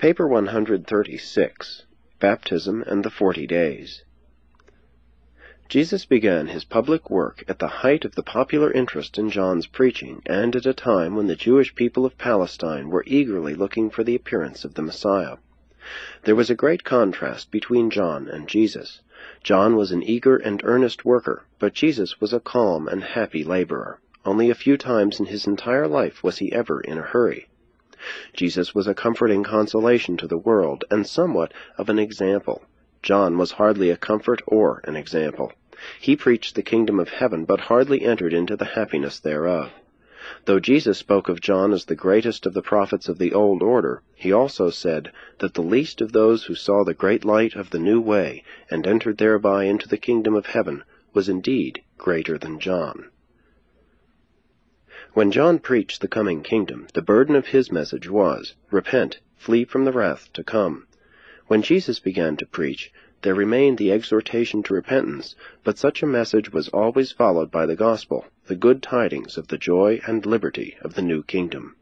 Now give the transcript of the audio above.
Paper 136, Baptism and the 40 Days. Jesus began his public work at the height of the popular interest in John's preaching, and at a time when the Jewish people of Palestine were eagerly looking for the appearance of the Messiah. There was a great contrast between John and Jesus. John was an eager and earnest worker, but Jesus was a calm and happy laborer. Only a few times in his entire life was he ever in a hurry. Jesus was a comforting consolation to the world, and somewhat of an example. John was hardly a comfort or an example. He preached the kingdom of heaven, but hardly entered into the happiness thereof. Though Jesus spoke of John as the greatest of the prophets of the old order, he also said that the least of those who saw the great light of the new way, and entered thereby into the kingdom of heaven, was indeed greater than John. When John preached the coming kingdom, the burden of his message was, "Repent, flee from the wrath to come." When Jesus began to preach, there remained the exhortation to repentance, but such a message was always followed by the gospel, the good tidings of the joy and liberty of the new kingdom.